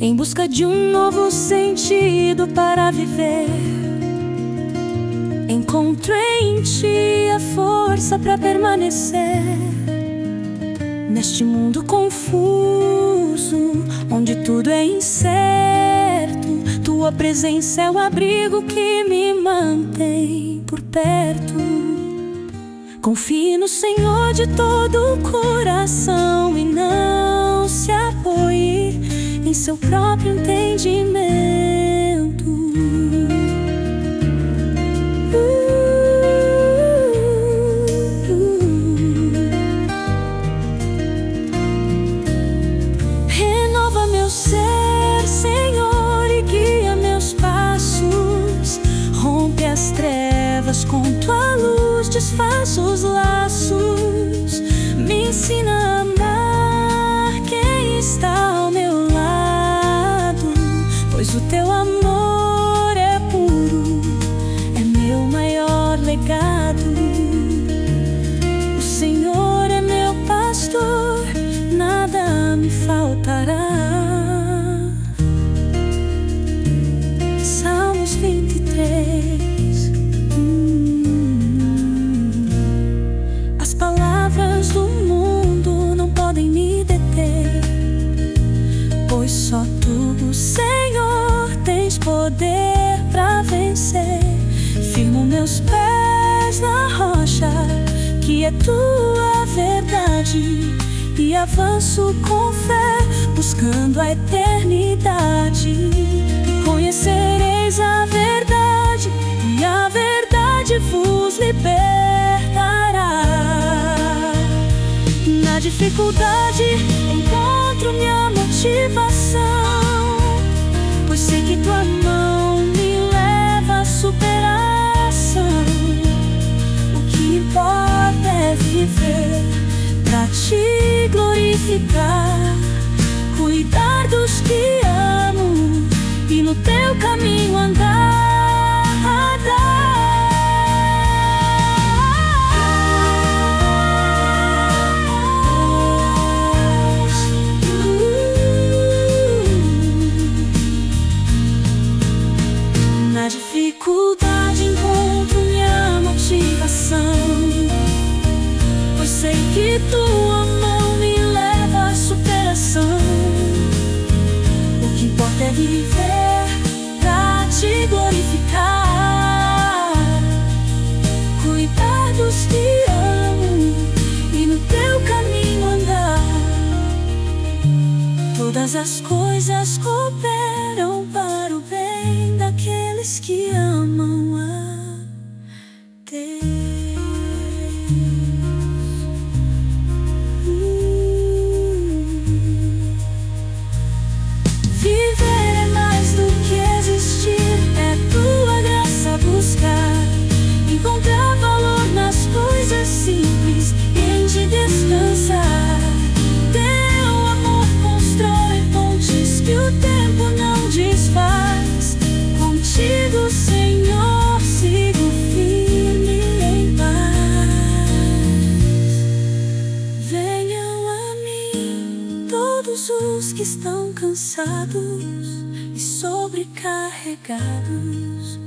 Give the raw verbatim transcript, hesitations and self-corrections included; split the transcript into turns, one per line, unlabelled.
em busca de um novo sentido para viver. Encontro em ti a força para permanecer neste mundo confuso, onde tudo é incerto. Tua presença é o abrigo que me mantém por perto. Confie no Senhor de todo o coração e não se apoie em seu próprio entendimento. Uh, uh, uh. Renova meu ser, Senhor, e guia meus passos. Rompe as trevas com tua luz, desfaz os laços. Me ensina a amar quem está ao meu lado, pois o teu amor é puro, é meu maior legado. O Senhor é meu pastor, nada me faltará. Salmos vinte e três. Do mundo não podem me deter, pois só tu, Senhor, tens poder pra vencer. Firmo meus pés na rocha, que é tua verdade, e avanço com fé, buscando a eternidade. Conhecereis a verdade, e a verdade vos libertará. Na dificuldade encontro minha motivação, pois sei que tua mão me leva à superação. O que importa é viver pra te glorificar, cuidar dos que amo e no teu caminho andar. Na dificuldade encontro minha motivação, pois sei que tua mão me leva à superação. O que importa é viver pra te glorificar, cuidar dos que amo e no teu caminho andar. Todas as coisas cooperam para o bem daqueles que amam a Deus. Uh. Viver é mais do que existir, é tua graça buscar, encontrar valor nas coisas simples e em te descansar. Teu amor constrói pontes que o tempo não desfaz. Contigo, Senhor, sigo firme em paz. Venham a mim todos os que estão cansados e sobrecarregados,